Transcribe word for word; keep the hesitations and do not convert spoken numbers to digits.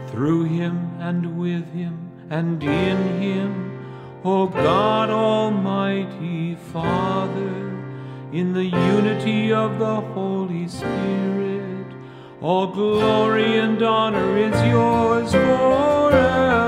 through him and with him and in him, O God Almighty Father, in the unity of the Holy Spirit, all glory and honor is yours forever.